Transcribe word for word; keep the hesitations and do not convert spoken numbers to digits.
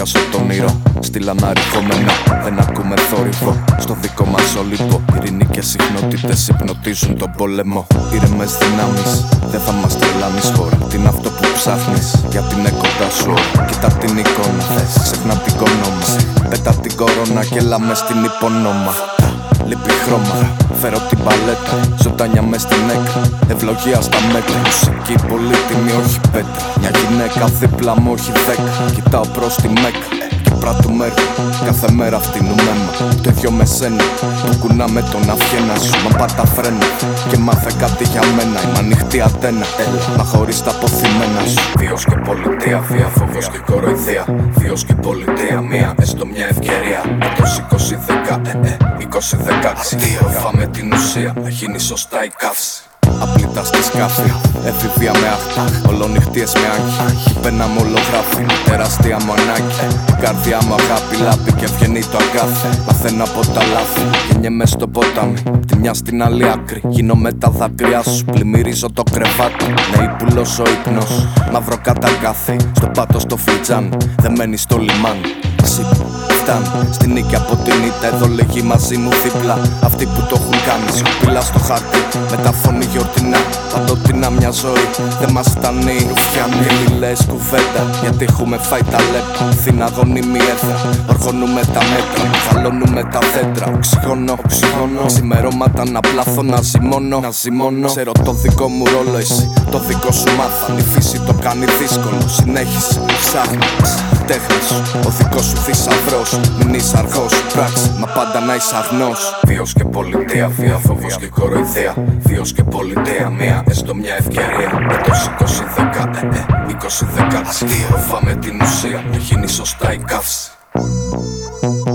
πιάσω τον ήρω. Στείλα αναρριχόμενα, δεν ακούμε θόρυβο. Στο δικό μας Όλυμπο, ειρηνικές συχνότητες υπνοτίζουν τον πόλεμο. Ήρεμες δυνάμεις, δεν θα μας τρελάνεις χώρα. Τι είναι αυτό που ψάχνεις, γιατί είναι κοντά σου. Κοίτα την εικόνα, ξεχνά την κονόμα. Πέτα την κορώνα και έλα μες στην υπονόμα. Λείπει χρώμα, φέρω την παλέτα. Ζωντάνια μες στην έκρα, ευλογία στα μέτρα. Μουσική πολύτιμη, όχι πέτρα. Μια γυναίκα δίπλα μου, όχι δέκα. Κοιτάω προς τη Μέκα και πράττουμε έργα. Κάθε μέρα φτύνουμε αίμα. Το ίδιο με σένα που κουνάμε τον αυγένα σου. Μα πάρ' τα φρένα και μάθε κάτι για μένα. Είμαι ανοιχτή αντένα, έλα, μα χωρίς τα αποθυμένα σου. Βίος και πολιτεία, βία, φόβος και κοροϊδία. Βίος και πολιτεία, μία, έστω μια ευκαιρία. Έτος είκοσι δέκα, ε, ε, είκοσι δεκαέξι. Φάμε την ουσία, να γίνει σωστά η καύση. Απλήτα στη σκάφη, εφηβεία με αχτά. Ολονυχτίες με άγχη, πένα μου ολογράφη. Τεράστια μου ανάγκη, η καρδιά μου αγάπη. Λάπη και βγαίνει το αγκάθι. Μαθαίνω από τα λάθη, γεννιέμαι στο ποτάμι. Τη μια στην άλλη άκρη, γίνομαι τα δάκρυα σου. Πλημμυρίζω το κρεβάτι, ναι ύπουλος ο ύπνος. Μαύρο καταγκάθι, στο πάτο στο φλιτζάν. Δεν μένει στο λιμάνι, ξύπνη. Στην νίκη από την ήττα, εδώ λέγει μαζί μου δίπλα. Αυτοί που το έχουν κάνει, σκουπίλα στο χάρτη. Με τα φωνή γιορτινά, παντοτινά μια ζωή. Δεν μας φτάνει η ρουφιάνη, μη λες κουβέντα. Γιατί έχουμε φάει τα λέπα, θύνα γονίμη έδρα. Οργωνούμε τα μέτρα, χαλώνουμε τα δέντρα. Οξυγόνο, οξυγόνο, ξημερώματα να πλάθω, να ζυμώνω, να ζυμώνω. Ξέρω το δικό μου ρόλο, εσύ το δικό σου μάθαν. Η φύση το κάνει δύσκολο, συνέχισε, ψάχνει. Τέχνη σου, ο δικός σου θησαυρός. Μην είσαι αργός, πράξη, μα πάντα να είσαι αγνός. Βίος και πολιτεία, βία, φόβος και κοροϊδία. Βίος και πολιτεία, μία, έστω μια ευκαιρία. Έτος είκοσι δέκα, ε, ε, είκοσι δεκαέξι. Φάμε την ουσία, να γίνει σωστά η καύση.